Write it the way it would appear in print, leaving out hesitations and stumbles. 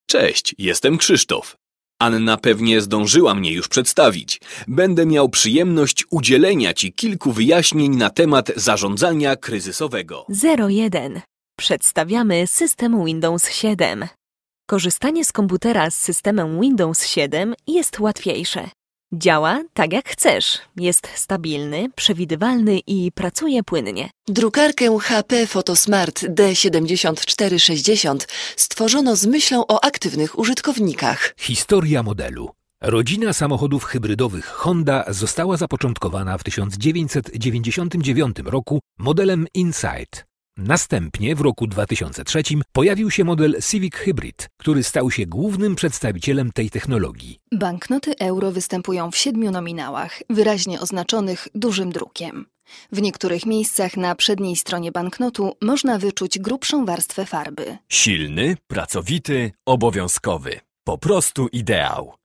Cześć, jestem Krzysztof. Anna pewnie zdążyła mnie już przedstawić. Będę miał przyjemność udzielenia Ci kilku wyjaśnień na temat zarządzania kryzysowego. 01. Przedstawiamy system Windows 7. Korzystanie z komputera z systemem Windows 7 jest łatwiejsze. Działa tak jak chcesz, jest stabilny, przewidywalny i pracuje płynnie. Drukarkę HP Photosmart D7460 stworzono z myślą o aktywnych użytkownikach. Historia modelu. Rodzina samochodów hybrydowych Honda została zapoczątkowana w 1999 roku modelem Insight. Następnie w roku 2003 pojawił się model Civic Hybrid, który stał się głównym przedstawicielem tej technologii. Banknoty euro występują w 7 nominałach, wyraźnie oznaczonych dużym drukiem. W niektórych miejscach na przedniej stronie banknotu można wyczuć grubszą warstwę farby. Silny, pracowity, obowiązkowy. Po prostu ideał.